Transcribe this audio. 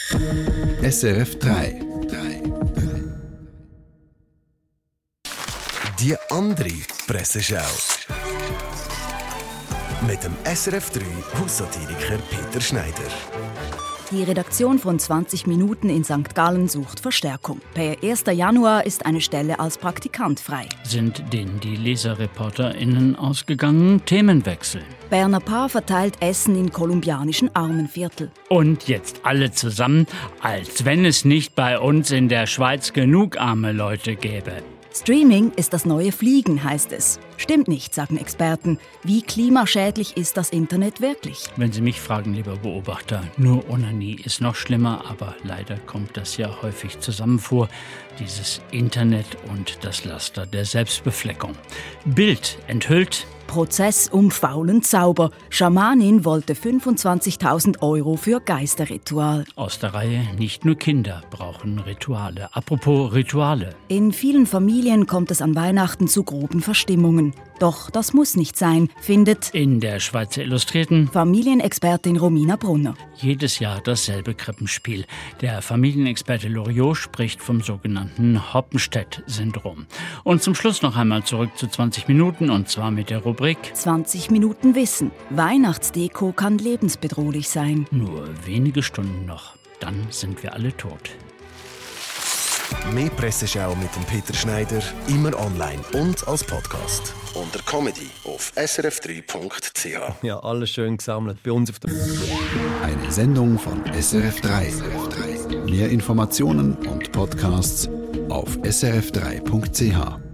SRF 3. Die andere Presseschau. Mit dem SRF 3 Haussatiriker Peter Schneider. Die Redaktion von 20 Minuten in St. Gallen sucht Verstärkung. Per 1. Januar ist eine Stelle als Praktikant frei. Sind denen die LeserreporterInnen ausgegangen? Themenwechsel. Berner Paar verteilt Essen in kolumbianischen Armenviertel. Und jetzt alle zusammen, als wenn es nicht bei uns in der Schweiz genug arme Leute gäbe. Streaming ist das neue Fliegen, heißt es. Stimmt nicht, sagen Experten. Wie klimaschädlich ist das Internet wirklich? Wenn Sie mich fragen, lieber Beobachter, nur Onanie ist noch schlimmer, aber leider kommt das ja häufig zusammen vor, dieses Internet und das Laster der Selbstbefleckung. Bild enthüllt: Prozess um faulen Zauber. Schamanin wollte 25.000 € für Geisterritual. Aus der Reihe, nicht nur Kinder brauchen Rituale. Apropos Rituale. In vielen Familien kommt es an Weihnachten zu groben Verstimmungen. Doch das muss nicht sein, findet In der Schweizer Illustrierten Familienexpertin Romina Brunner. jedes Jahr dasselbe Krippenspiel. Der Familienexperte Loriot spricht vom sogenannten Hoppenstedt-Syndrom. Und zum Schluss noch einmal zurück zu 20 Minuten, und zwar mit der Rubrik 20 Minuten Wissen. Weihnachtsdeko kann lebensbedrohlich sein. Nur wenige Stunden noch, dann sind wir alle tot. Mehr Presseschau mit dem Peter Schneider, immer online und als Podcast. Unter Comedy auf srf3.ch. Ja, alles schön gesammelt bei uns auf der... Eine Sendung von SRF 3. Mehr Informationen und Podcasts auf srf3.ch.